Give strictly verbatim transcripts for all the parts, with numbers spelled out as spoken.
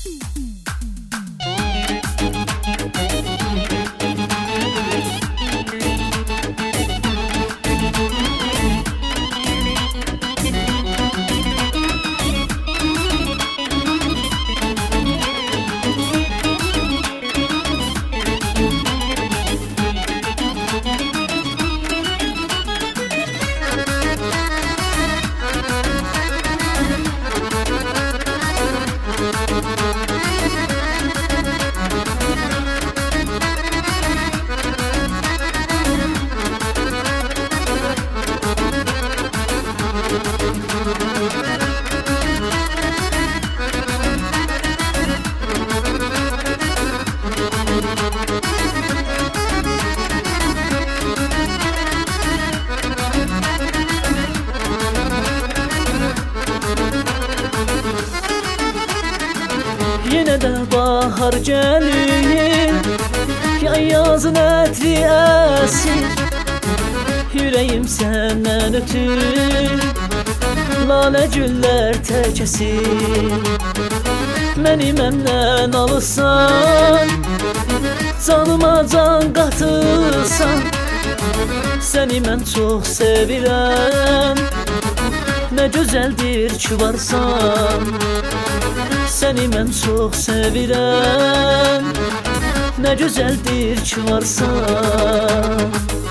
Yine de bahar gelir, yay yazın ətri əsir. Yüreğim senden ötür, lale güller təkəsir. Məni məndən alırsan, canıma can qatırsan. Səni mən çox sevirəm, nə gözəldir ki varsan. Səni mən çox sevirəm, nə gözəldir ki varsan.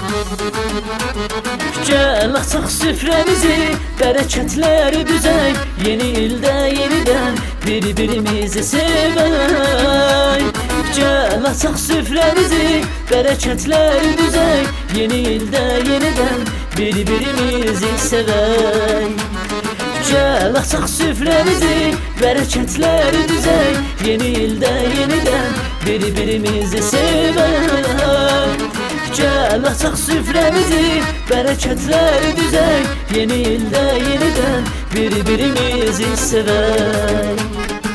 Gəl açaq süfrəmizi, bərəkətləri düzək. Yeni ildə yenidən bir-birimizi sevək. Gəl açaq süfrəmizi, bərəkətləri düzək. Yeni ildə yenidən bir-birimizi sevək. Gəl açaq süfrəmizi, bərəkətləri düzək. Yeni ildə yenidən bir-birimizi sevək. Gəl açaq süfrəmizi, bərəkətləri düzək. Yeni ildə yenidən bir-birimizi sevək.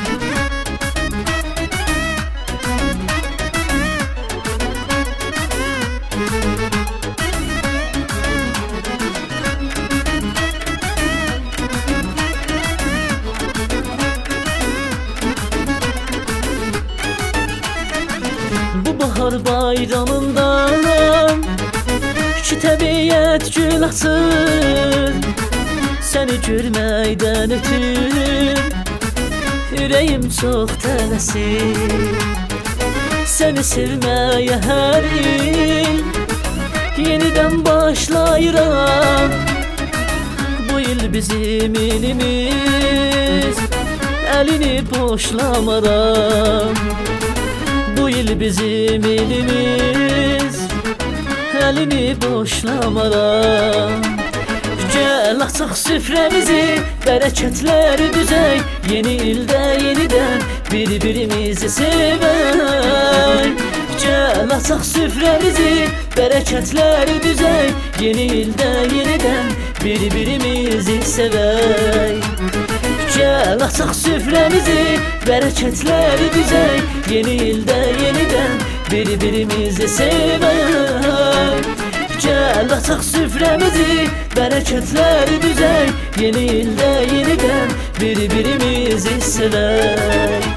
Bahar bayramından ki təbiyyət gül açır. Səni görməkdən ötür ürəyim çox tələsir. Səni sevməyə hər il yenidən başlayıram. Bu il bizim ilimiz, əlini boşlamaram. Bu il bizim ilimiz, əlini boşlamaram. Gəl açaq süfrəmizi, bərəkətləri düzək. Yeni ildə yenidən bir-birimizi sevək. Gəl açaq süfrəmizi, bərəkətləri düzək. Yeni ildə yenidən bir-birimizi sevək. Gəl açaq süfrəmizi, bərəkətləri düzək. Yeni ildə yenidən bir-birimizi sevək. Gəl açaq süfrəmizi, bərəkətləri düzək. Yeni ildə yenidən bir-birimizi sevək.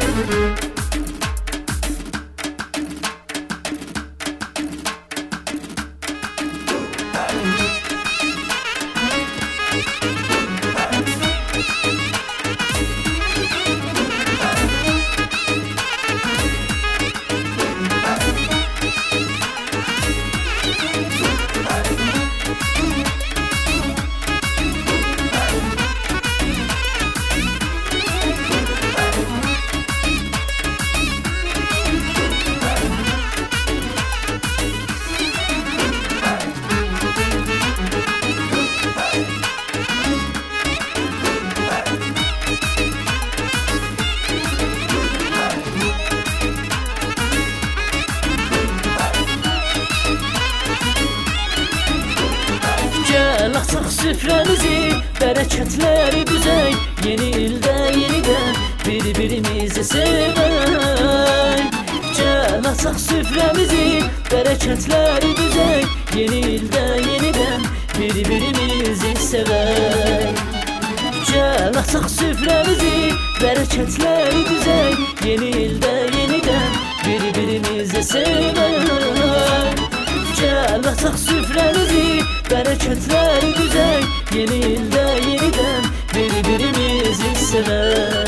Gəl açaq süfrəmizi, bərəkətləri düzək. Yeni ildə yenidən bir-birimizi sevək. Gəl açaq süfrəmizi, bərəkətləri düzək. Yeni ildə yenidən bir-birimizi sevək. Gel açaq süfrəmizi, bərəkətləri düzək, yeni ildə yenidən bir-birimizi sevək. Gel açaq süfrəmizi, bərəkətləri düzək, yeni ildə yenidən bir-birimizi sevək.